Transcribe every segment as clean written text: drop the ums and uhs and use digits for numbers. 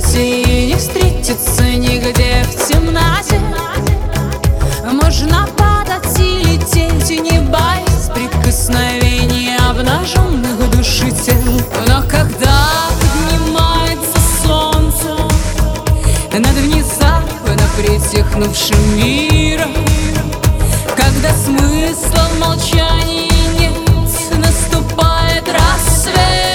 свете и не встретиться нигде в темноте. Можно падать и лететь, не боясь прикосновения обнаженных души тел. Но когда поднимается солнце над внезапно притихнувшим миром, когда смысла в молчании нет, наступает рассвет.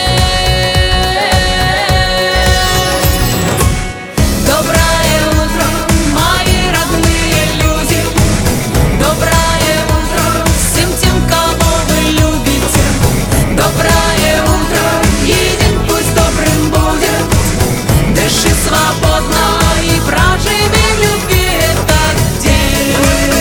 Доброе утро, мои родные люди, доброе утро всем тем, кого вы любите. Доброе утро, и день пусть добрым будет. Дыши свободно и проживи в любви этот день.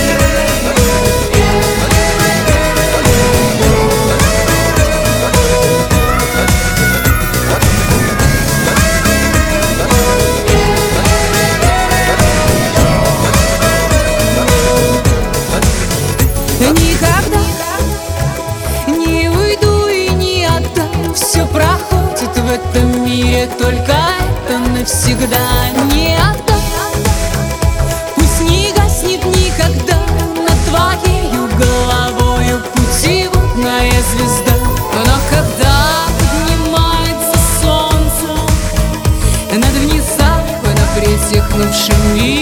Никогда не уйду и не отдам. Все проходит в этом мире, только это навсегда не отдам. Пусть не гаснет никогда над твоею головою путеводная звезда. Но когда поднимается солнце над внезапно притихнувшим миром,